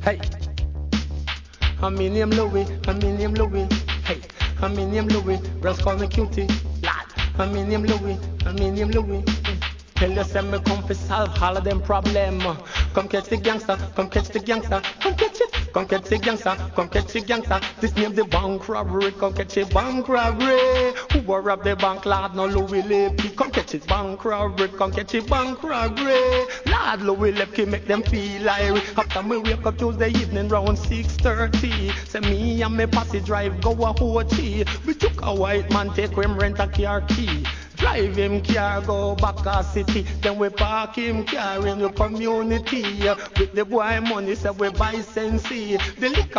Hey, I'm in name Louis, I'm in name Louis. Hey, I'm in name Louis, girls call me cutie. Lad, I'm in name Louis, I'm in name Louis. Tell you say me come fi solve all of them problem. Come catch the gangster, come catch the gangster, come catch it. Come catch the gangster, come catch the gangster. This name the bank robbery, come catch it bank robbery. Who will rob the bank, lad? No Louis Lepke. Come catch it bank robbery, come catch it bank robbery. Lad Louis Lepke make them feel irie. After me wake up Tuesday evening round 6:30. Say me and me posse drive go a OT. We took a white man take him rent a car key. Drive him car go back a city. Then we park him car in the community. With the boy money say we buy Sensi. The liquor